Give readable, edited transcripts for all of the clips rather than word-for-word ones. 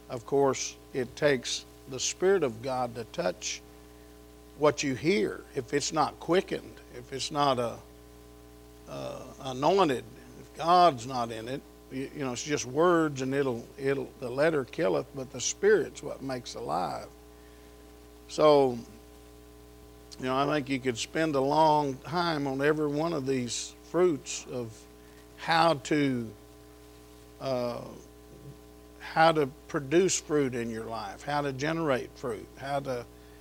of course, it takes the Spirit of God to touch what you hear. If it's not quickened, if it's not anointed, if God's not in it, it's just words, and the letter killeth, but the Spirit's what makes alive. So, I think you could spend a long time on every one of these fruits of how to produce fruit in your life, how to generate fruit, how to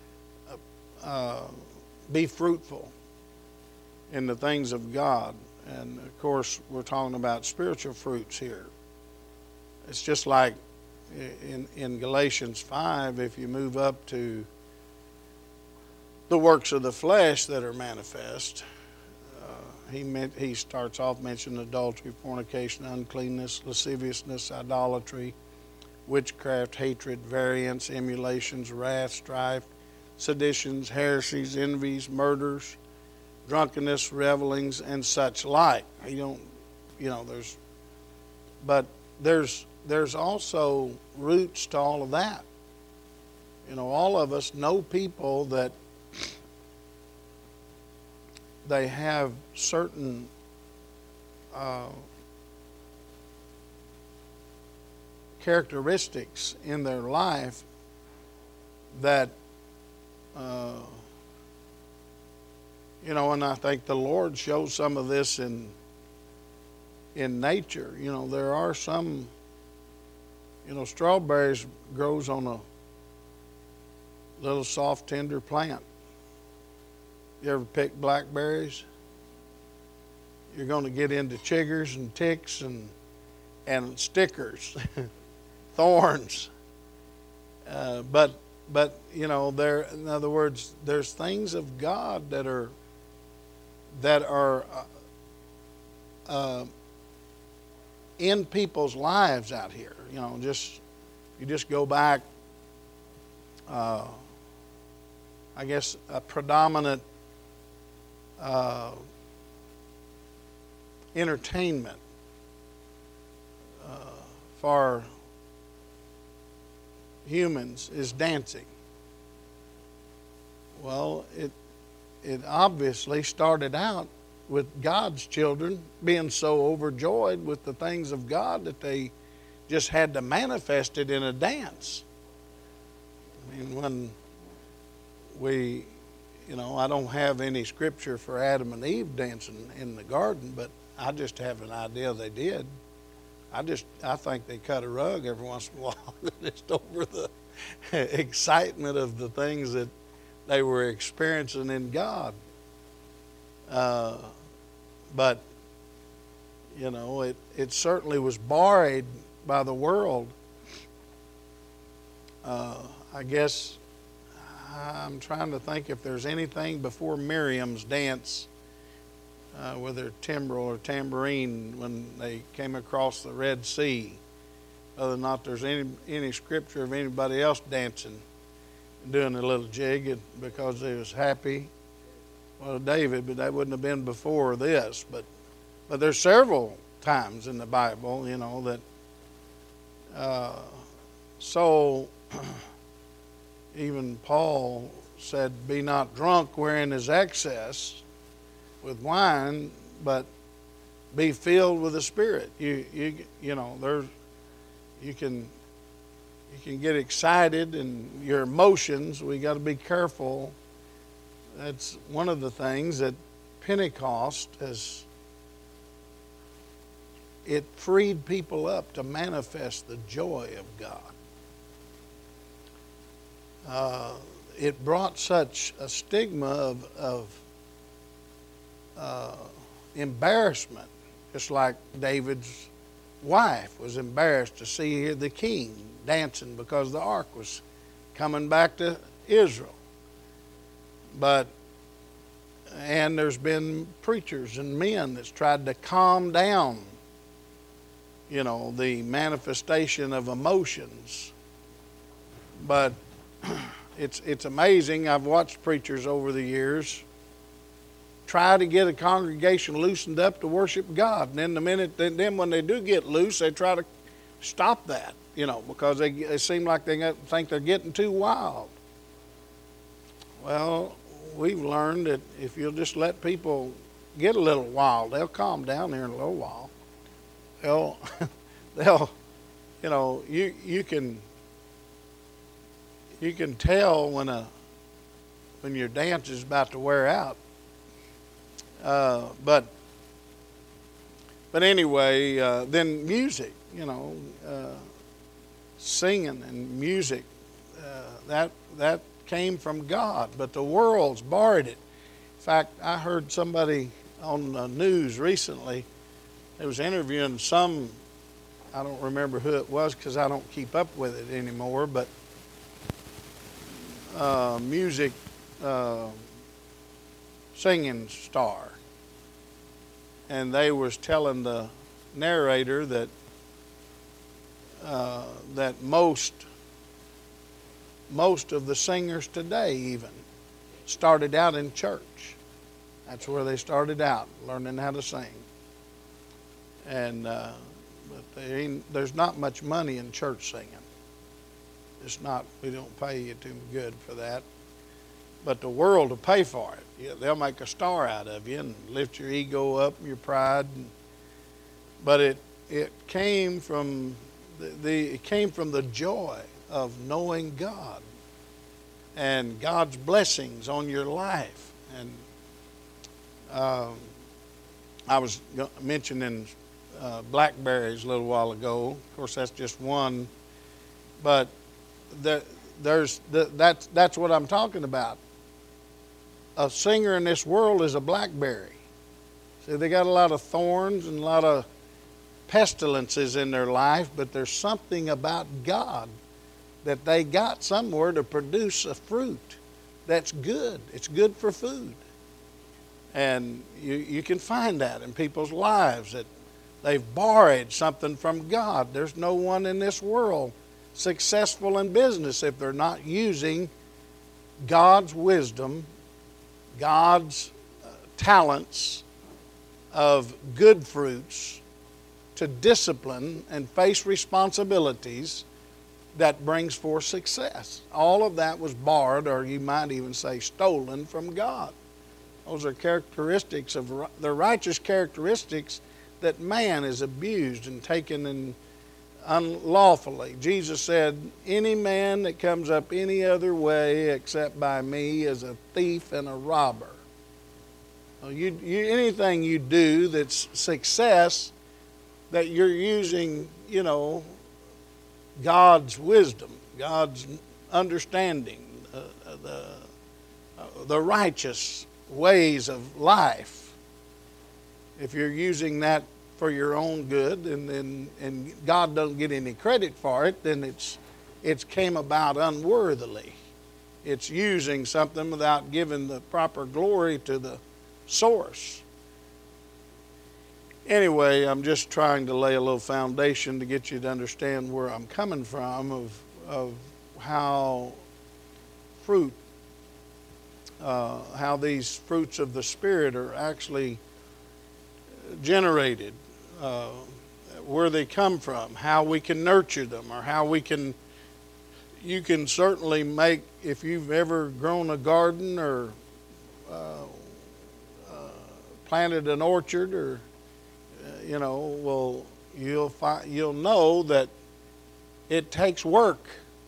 be fruitful in the things of God. And of course, we're talking about spiritual fruits here. It's just like in Galatians 5, if you move up to the works of the flesh that are manifest, he starts off mentioning adultery, fornication, uncleanness, lasciviousness, idolatry, witchcraft, hatred, variance, emulations, wrath, strife, seditions, heresies, envies, murders, drunkenness, revelings, and such like. There's also roots to all of that. All of us know people that they have certain characteristics in their life that and I think the Lord shows some of this in nature. There are some, strawberries grows on a little soft, tender plant. You ever pick blackberries? You're going to get into chiggers and ticks and stickers, thorns. But there. In other words, there's things of God that are in people's lives out here. You just go back. I guess a predominant entertainment for humans is dancing. Well, it obviously started out with God's children being so overjoyed with the things of God that they just had to manifest it in a dance. I mean, when I don't have any scripture for Adam and Eve dancing in the garden, but I just have an idea they did. I think they cut a rug every once in a while just over the excitement of the things that they were experiencing in God. But it certainly was borrowed by the world. I guess I'm trying to think if there's anything before Miriam's dance with her timbrel or tambourine when they came across the Red Sea. Whether or not there's any scripture of anybody else dancing, doing a little jig because they was happy. Well, David, but that wouldn't have been before this. But there's several times in the Bible, that. So even Paul said, "Be not drunk wherein is excess with wine, but be filled with the Spirit." You can get excited, and your emotions. We got to be careful. That's one of the things that Pentecost it freed people up to manifest the joy of God. It brought such a stigma of embarrassment, just like David's wife was embarrassed to see the king dancing because the ark was coming back to Israel. And there's been preachers and men that's tried to calm down, the manifestation of emotions. But it's amazing. I've watched preachers over the years try to get a congregation loosened up to worship God, and then when they do get loose, they try to stop that. because they seem like they think they're getting too wild. Well, we've learned that if you'll just let people get a little wild, they'll calm down here in a little while. They'll you can tell when your dance is about to wear out. But anyway, then music, singing and music, that came from God, but the world's borrowed it. In fact, I heard somebody on the news recently. They was interviewing I don't remember who it was because I don't keep up with it anymore, but music singing star. And they was telling the narrator that most of the singers today even started out in church. That's where they started out, learning how to sing. And but there's not much money in church singing. It's not. We don't pay you too good for that. But the world will pay for it. Yeah, they'll make a star out of you and lift your ego up and your pride. But it came from the joy of knowing God and God's blessings on your life. And I was mentioning blackberries a little while ago. Of course, that's just one, but that's what I'm talking about. A singer in this world is a blackberry. See, they got a lot of thorns and a lot of pestilences in their life, but there's something about God that they got somewhere to produce a fruit that's good. It's good for food. And you can find that in people's lives, that they've borrowed something from God. There's no one in this world successful in business if they're not using God's wisdom, God's talents of good fruits to discipline and face responsibilities that brings forth success. All of that was borrowed, or you might even say stolen, from God. Those are characteristics of the righteous characteristics that man is abused and taken in unlawfully. Jesus said, any man that comes up any other way except by me is a thief and a robber. Anything you do that's success, that you're using, God's wisdom, God's understanding, the righteous ways of life. If you're using that for your own good, and God doesn't get any credit for it, then it's came about unworthily. It's using something without giving the proper glory to the source. Anyway, I'm just trying to lay a little foundation to get you to understand where I'm coming from of how how these fruits of the Spirit are actually generated, where they come from, how we can nurture them, or how we can. You can certainly make, if you've ever grown a garden or planted an orchard, or you'll know that it takes work.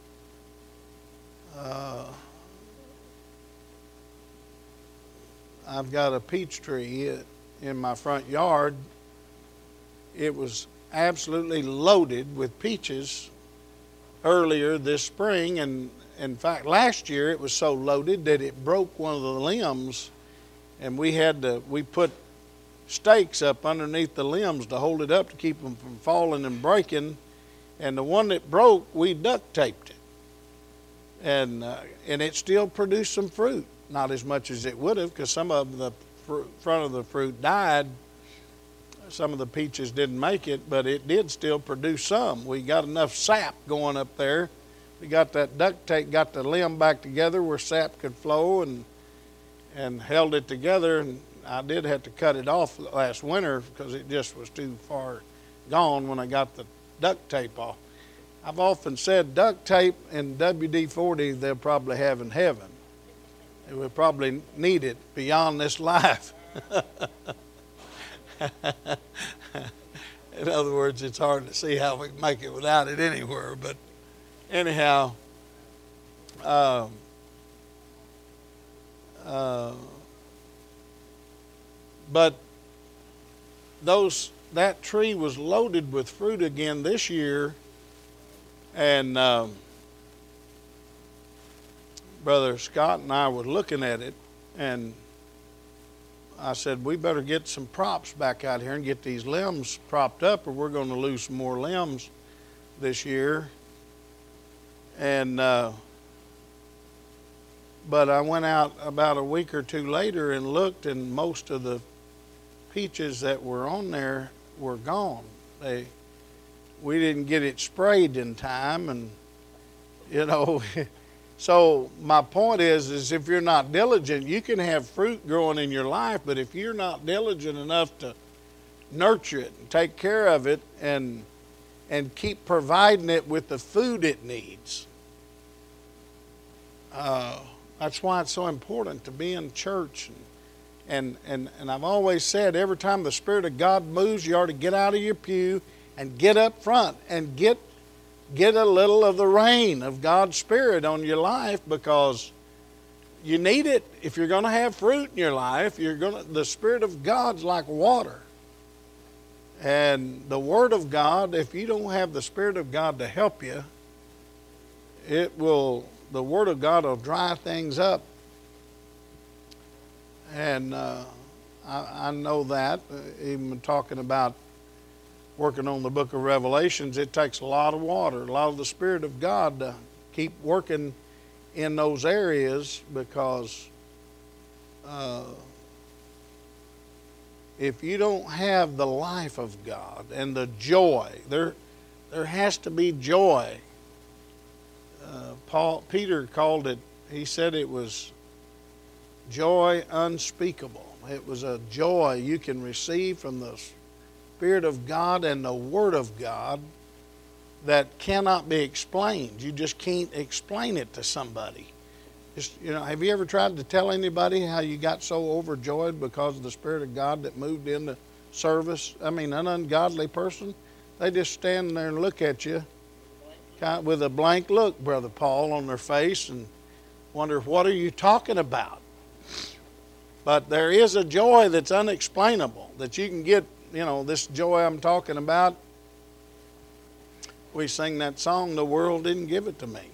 I've got a peach tree in my front yard. It was absolutely loaded with peaches earlier this spring, and in fact last year it was so loaded that it broke one of the limbs, and we put stakes up underneath the limbs to hold it up to keep them from falling and breaking, and the one that broke, we duct taped it, and it still produced some fruit. Not as much as it would have, because some of the front of the fruit died. Some of the peaches didn't make it, but it did still produce some. We got enough sap going up there. We got that duct tape, got the limb back together where sap could flow, and held it together. And I did have to cut it off last winter because it just was too far gone when I got the duct tape off. I've often said duct tape and WD-40 they'll probably have in heaven. They will probably need it beyond this life. In other words, it's hard to see how we can make it without it anywhere. But anyhow, but that tree was loaded with fruit again this year, and Brother Scott and I were looking at it, and I said, we better get some props back out here and get these limbs propped up, or we're going to lose some more limbs this year. And but I went out about a week or two later and looked, and most of the peaches that were on there were gone. We didn't get it sprayed in time, and So my point is if you're not diligent, you can have fruit growing in your life, but if you're not diligent enough to nurture it and take care of it and keep providing it with the food it needs, that's why it's so important to be in church. And I've always said, every time the Spirit of God moves, you ought to get out of your pew and get up front and get a little of the rain of God's Spirit on your life, because you need it. If you're going to have fruit in your life, the Spirit of God's like water. And the Word of God, if you don't have the Spirit of God to help you, the Word of God will dry things up. And I know that, even talking about working on the book of Revelations, it takes a lot of water, a lot of the Spirit of God to keep working in those areas, because if you don't have the life of God and the joy, there has to be joy. Peter called it, he said it was joy unspeakable. It was a joy you can receive from the Spirit of God and the Word of God that cannot be explained. You just can't explain it to somebody. Have you ever tried to tell anybody how you got so overjoyed because of the Spirit of God that moved into service? I mean, an ungodly person, they just stand there and look at you kind of with a blank look, Brother Paul, on their face, and wonder, what are you talking about? But there is a joy that's unexplainable that you can get. This joy I'm talking about, we sing that song, "The World Didn't Give It to Me."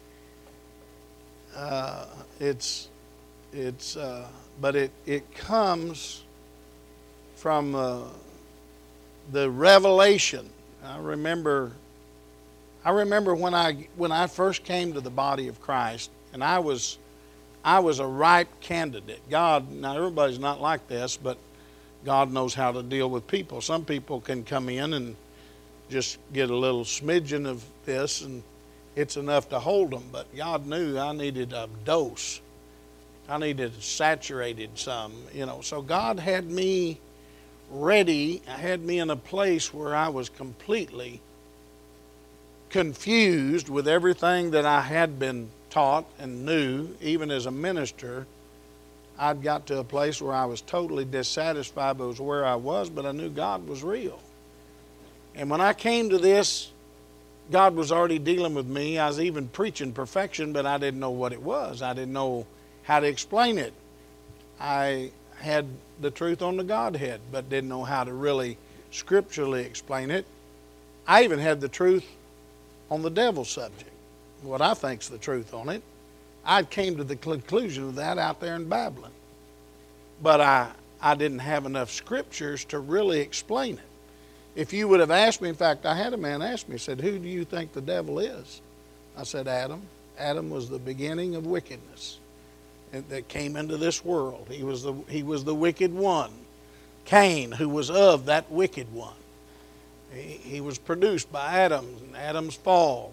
But it comes from the revelation. I remember when I first came to the body of Christ, and I was a ripe candidate. Now everybody's not like this, but God knows how to deal with people. Some people can come in and just get a little smidgen of this, and it's enough to hold them. But God knew I needed a dose. I needed saturated some, So God had me ready. Had me in a place where I was completely confused with everything that I had been taught and knew, even as a minister. I'd got to a place where I was totally dissatisfied with where I was, but I knew God was real. And when I came to this, God was already dealing with me. I was even preaching perfection, but I didn't know what it was. I didn't know how to explain it. I had the truth on the Godhead, but didn't know how to really scripturally explain it. I even had the truth on the devil subject, what I think's the truth on it. I came to the conclusion of that out there in Babylon. But I didn't have enough scriptures to really explain it. If you would have asked me, in fact, I had a man ask me, he said, "Who do you think the devil is?" I said, "Adam." Adam was the beginning of wickedness that came into this world. He was the wicked one. Cain, who was of that wicked one. He was produced by Adam and Adam's fall.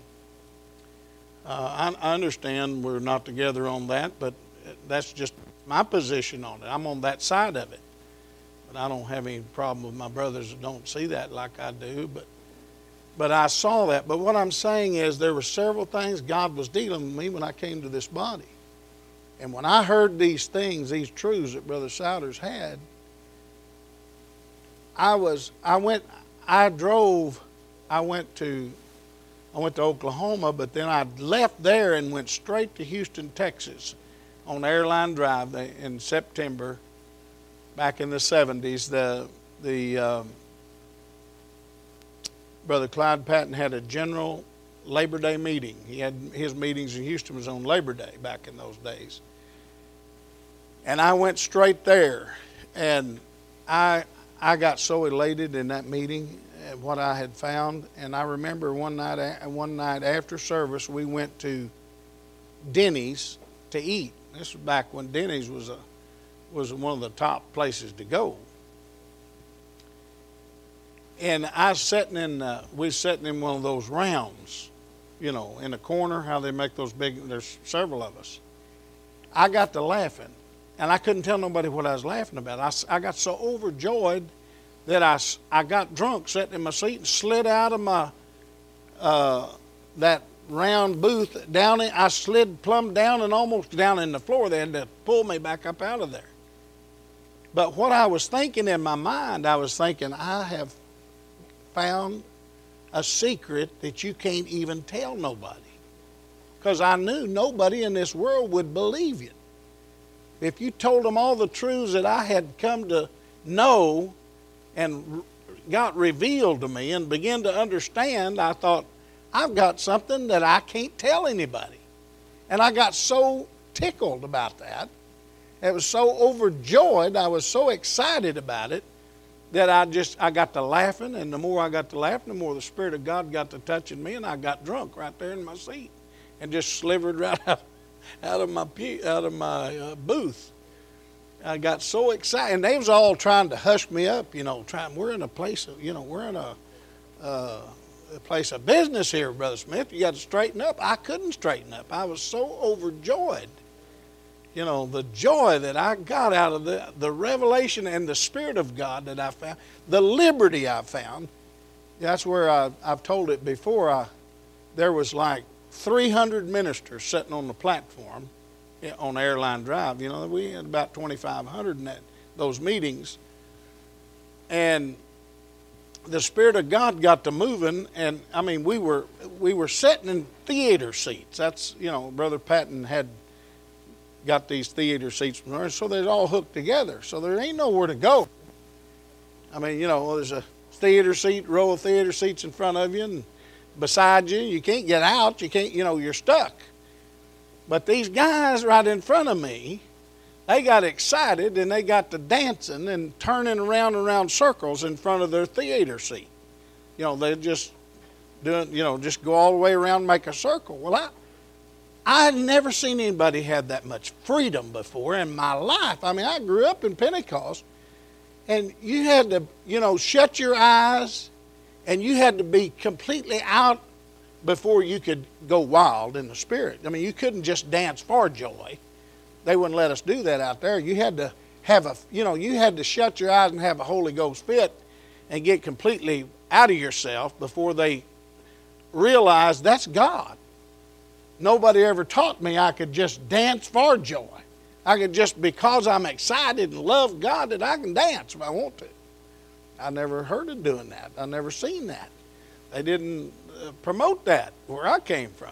I understand we're not together on that, but that's just my position on it. I'm on that side of it. But I don't have any problem with my brothers that don't see that like I do. But But I saw that. But what I'm saying is there were several things God was dealing with me when I came to this body. And when I heard these things, these truths that Brother Souders had, I went to Oklahoma, but then I left there and went straight to Houston, Texas on Airline Drive in September back in the 70s. Brother Clyde Patton had a general Labor Day meeting. He had his meetings in Houston was on Labor Day back in those days. And I went straight there, and I got so elated in that meeting at what I had found. And I remember one night after service, we went to Denny's to eat. This was back when Denny's was one of the top places to go. And I was sitting in one of those rounds, in the corner, how they make those big, there's several of us. I got to laughing, and I couldn't tell nobody what I was laughing about. I got so overjoyed that I got drunk sitting in my seat and slid out of my, that round booth down. I slid plumb down and almost down in the floor. They had to pull me back up out of there. But what I was thinking in my mind, I was thinking, I have found a secret that you can't even tell nobody. Because I knew nobody in this world would believe you. If you told them all the truths that I had come to know and got revealed to me and began to understand, I thought, I've got something that I can't tell anybody. And I got so tickled about that. I was so overjoyed. I was so excited about it that I got to laughing, and the more I got to laughing, the more the Spirit of God got to touching me, and I got drunk right there in my seat and just slivered right out of my booth. I got so excited, and they was all trying to hush me up, we're in a place of, we're in a place of business here, Brother Smith. You got to straighten up. I couldn't straighten up. I was so overjoyed. The joy that I got out of the revelation and the Spirit of God that I found, the liberty I found. That's where I've told it before. There was like 300 ministers sitting on the platform on Airline Drive. We had about 2,500 in those meetings. And the Spirit of God got to moving, and I mean, we were sitting in theater seats. That's, Brother Patton had got these theater seats, so they're all hooked together. So there ain't nowhere to go. I mean, there's a theater seat, row of theater seats in front of you, and beside you. You can't get out. You can't, you're stuck. But these guys right in front of me, they got excited and they got to dancing and turning around circles in front of their theater seat. They're just doing, just go all the way around and make a circle. Well, I had never seen anybody have that much freedom before in my life. I mean, I grew up in Pentecost, and you had to, shut your eyes, and you had to be completely out before you could go wild in the Spirit. I mean, you couldn't just dance for joy. They wouldn't let us do that out there. You had to have you had to shut your eyes and have a Holy Ghost fit and get completely out of yourself before they realized that's God. Nobody ever taught me I could just dance for joy. I could just, because I'm excited and love God, that I can dance if I want to. I never heard of doing that. I never seen that. They didn't promote that where I came from.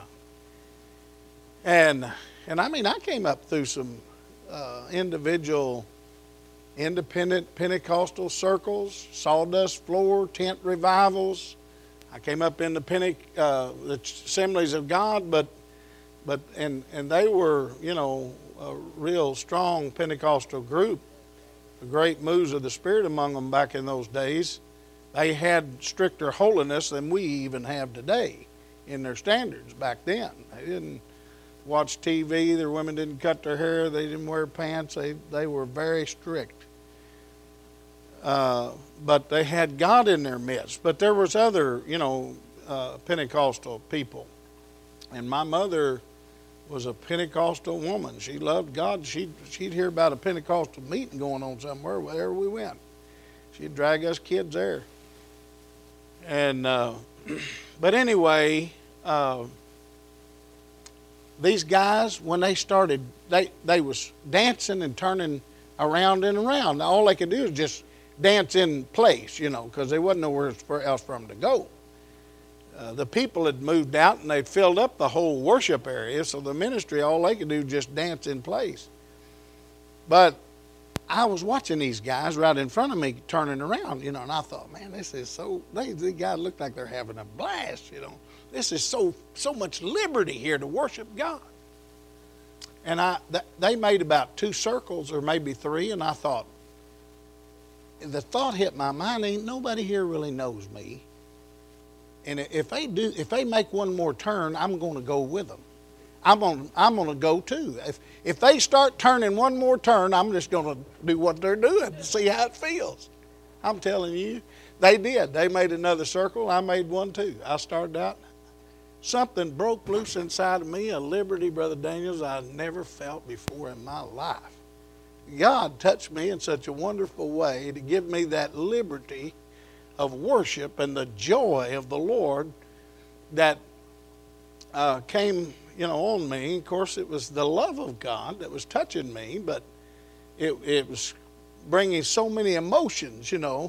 And I mean, I came up through some individual, independent Pentecostal circles, sawdust floor, tent revivals. I came up in the Assemblies of God, but they were, a real strong Pentecostal group. The great moves of the Spirit among them back in those days. They had stricter holiness than we even have today in their standards back then. They didn't watch TV. Their women didn't cut their hair. They didn't wear pants. They were very strict. But they had God in their midst. But there was other, Pentecostal people. And my mother was a Pentecostal woman. She loved God. She'd hear about a Pentecostal meeting going on somewhere, wherever we went. She'd drag us kids there. And But anyway, these guys, when they started, they was dancing and turning around and around. All they could do is just dance in place, because there wasn't nowhere else for them to go. The people had moved out and they'd filled up the whole worship area, so the ministry, all they could do was just dance in place. But I was watching these guys right in front of me turning around, and I thought, man, this is so, these guys look like they're having a blast, This is so much liberty here to worship God. And they made about 2 circles or maybe 3, and I thought, the thought hit my mind, ain't nobody here really knows me. And if they make one more turn, I'm going to go with them. I'm going to go too. If they start turning one more turn, I'm just going to do what they're doing to see how it feels. I'm telling you, they did. They made another circle. I made one too. I started out. Something broke loose inside of me, a liberty, Brother Daniels, I never felt before in my life. God touched me in such a wonderful way to give me that liberty of worship and the joy of the Lord that came, on me. Of course, it was the love of God that was touching me, but it was bringing so many emotions,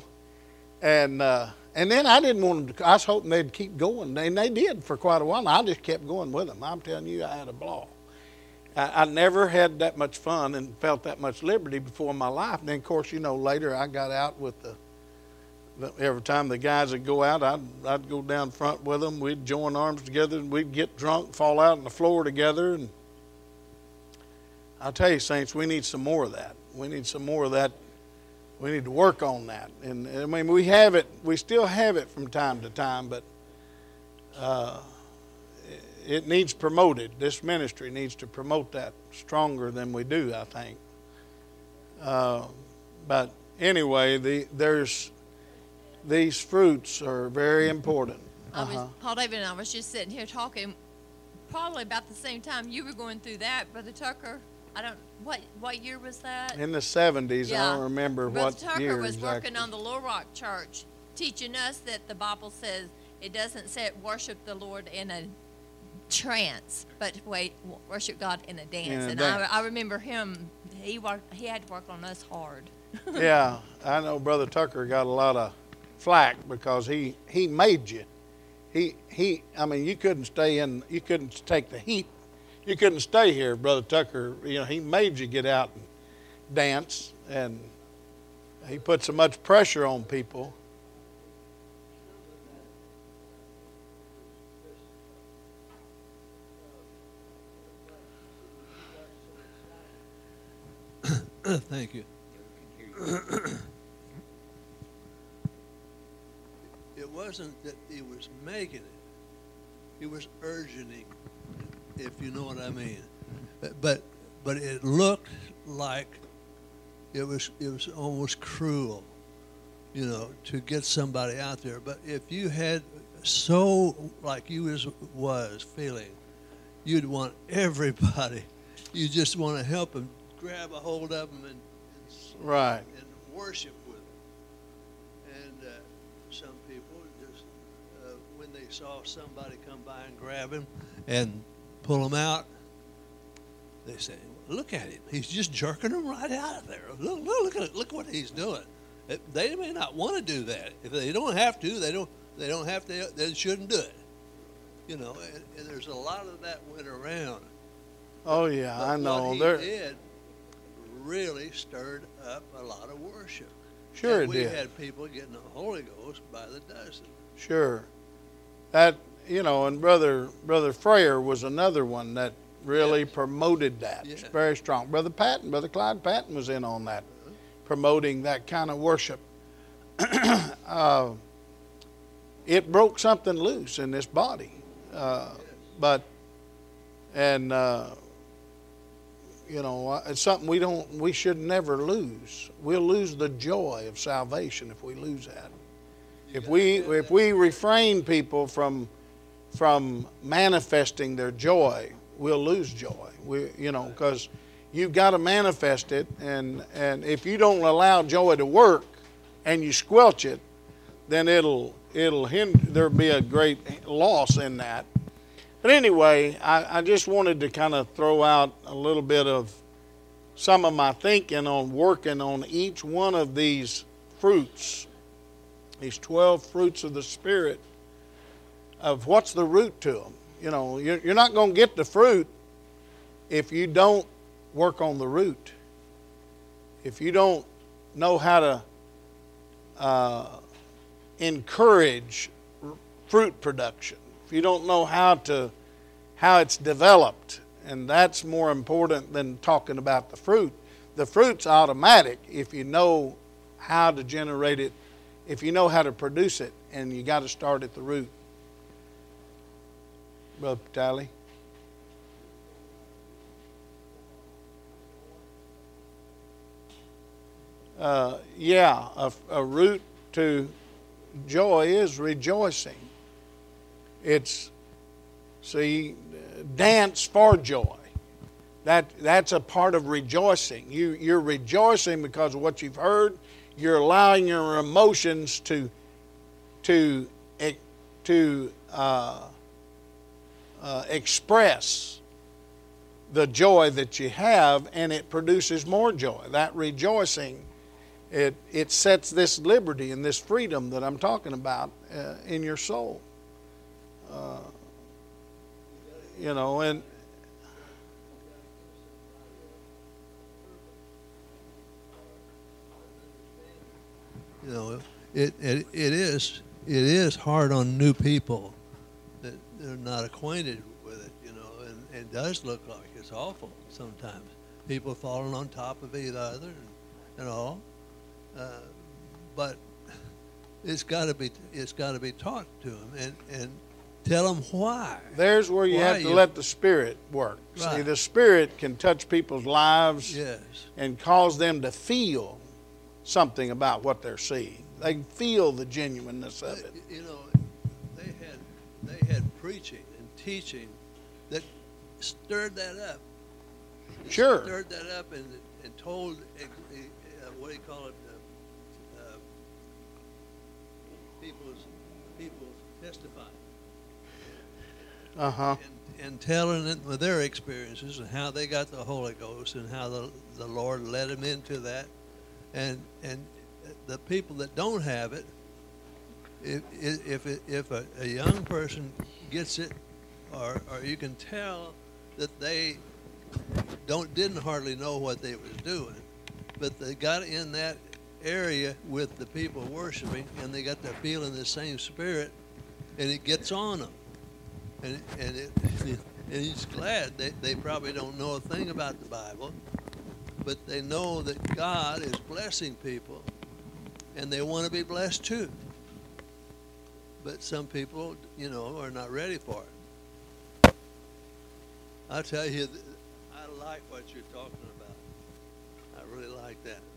And then I didn't want to, I was hoping they'd keep going. And they did for quite a while. And I just kept going with them. I'm telling you, I had a ball. I never had that much fun and felt that much liberty before in my life. And then, of course, later I got out with every time the guys would go out, I'd go down front with them. We'd join arms together and we'd get drunk, fall out on the floor together. And I'll tell you, saints, we need some more of that. We need some more of that. We need to work on that. And I mean, we have it. We still have it from time to time, but it needs promoted. This ministry needs to promote that stronger than we do, I think. But anyway, these fruits are very important. Paul David and I was just sitting here talking probably about the same time you were going through that, Brother Tucker. What year was that? In the 70s, yeah. I don't remember Brother what Tucker year was exactly. working on the Little Rock Church, teaching us that the Bible says it doesn't say worship the Lord in a trance, but worship God in a dance. I remember him. He had to work on us hard. Yeah, I know Brother Tucker got a lot of flack because he made you. I mean, you couldn't take the heat. You couldn't stay here, Brother Tucker. He made you get out and dance, and he put so much pressure on people. Thank you. It wasn't that he was making it. He was urging it, if you know what I mean. But it looked like it was almost cruel, to get somebody out there. But if you had so like you was feeling, you'd want everybody. You just want to help them, grab a hold of them, and right, and worship with them. And some people just when they saw somebody come by and grab him and pull him out, they say, "Look at him! He's just jerking him right out of there. Look what he's doing." They may not want to do that. If they don't have to, they don't have to. They shouldn't do it. And there's a lot of that went around. Oh yeah, but I know. What he did really stirred up a lot of worship. Sure, and it did. We had people getting the Holy Ghost by the dozen. Sure, that and Brother Frayer was another one that really promoted that. It's very strong. Brother Clyde Patton was in on that, promoting that kind of worship. It broke something loose in this body, it's something we should never lose. We'll lose the joy of salvation if we lose that. If we refrain people from manifesting their joy, we'll lose joy. Because you've got to manifest it, and if you don't allow joy to work and you squelch it, then it'll it'll hinder, there'll be a great loss in that. But anyway, I just wanted to kind of throw out a little bit of some of my thinking on working on each one of these fruits, these 12 fruits of the Spirit, of what's the root to them. You know, you're not going to get the fruit if you don't work on the root. If you don't know how to encourage fruit production, if you don't know how it's developed, and that's more important than talking about the fruit. The fruit's automatic if you know how to generate it, if you know how to produce it, and you got to start at the root. Brother Tally? A root to joy is rejoicing. It's, see, dance for joy. That's a part of rejoicing. You're rejoicing because of what you've heard. You're allowing your emotions to express the joy that you have, and it produces more joy. That rejoicing, it sets this liberty and this freedom that I'm talking about in your soul. You know, and you know, it is hard on new people that they're not acquainted with it, you know, and it does look like it's awful sometimes. People falling on top of each other and all, but it's got to be taught to them and tell them why. There's where you have to let the Spirit work. Right. See, the Spirit can touch people's lives, yes, and cause them to feel something about what they're seeing. They can feel the genuineness of it. You know, they had preaching and teaching that stirred that up. Sure. Stirred that up and told, what do you call it, people's testifying. Uh-huh. And telling it with their experiences and how they got the Holy Ghost and how the Lord led them into that. And the people that don't have it, if a young person gets it, or you can tell that they didn't hardly know what they was doing, but they got in that area with the people worshiping, and they got to feel in the same spirit, and it gets on them, and he's glad they probably don't know a thing about the Bible, but they know that God is blessing people, and they want to be blessed too. But some people, you know, are not ready for it. I'll tell you, I like what you're talking about. I really like that.